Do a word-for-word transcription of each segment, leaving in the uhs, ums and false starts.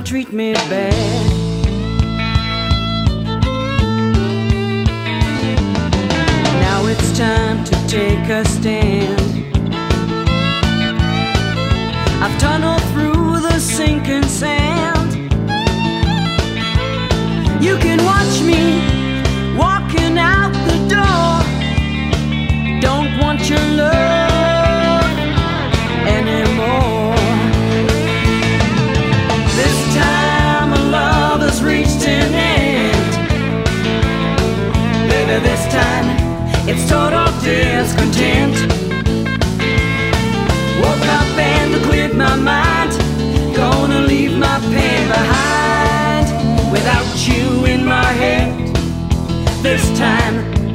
treat me bad. Now it's time to take a stand. I've tunneled through the sinking sand. You can watch me walking out the door. Don't want your love anymore. This time our love has reached an end. Baby, this time it's total discontent. Woke up and cleared my mind. Gonna leave my pain behind. Without you in my head, this time.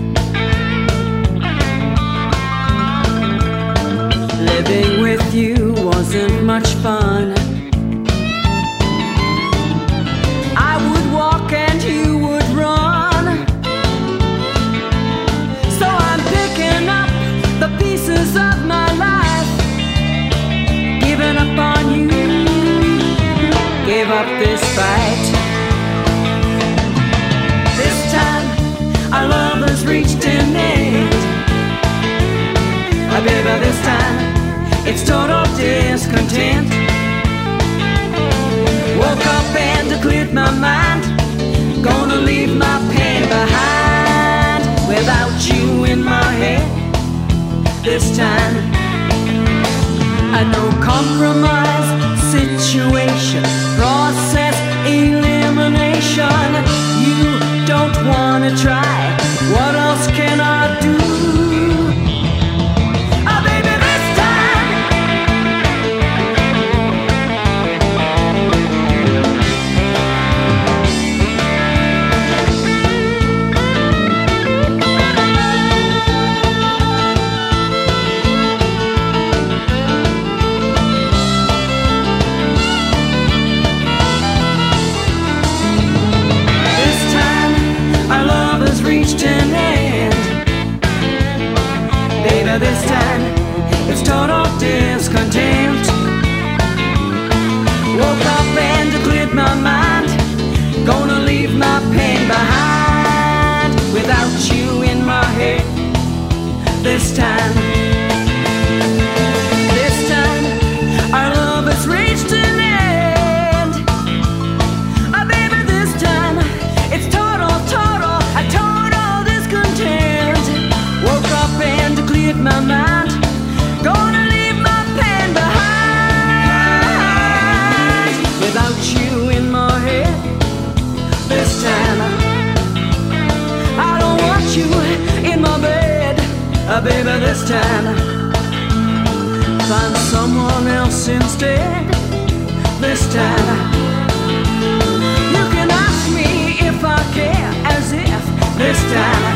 Living with you wasn't much fun. I would walk and you would run. So I'm picking up the pieces of my life, giving up on you. Give up this fight. This time our love has reached an end. Oh, baby, this time it's total discontent. Woke up and cleared my mind. Gonna leave my pain behind. Without you in my head, this time. A no compromise situation, process elimination. You don't wanna try. What else can I do? Oh, baby, this time. This time our love has reached an end. Baby, this time it's total discontent. Woke up and cleared my mind. Gonna leave my pain behind. Without you in my head, this time. This time our love has reached an end. Oh, baby, this time it's total, total, a total discontent. Woke up and cleared my mind. Gonna leave my pain behind. Without you in my head, this time. I don't want you in my bed, oh, baby, this time. Find someone else instead, this time. You can ask me if I care, as if this time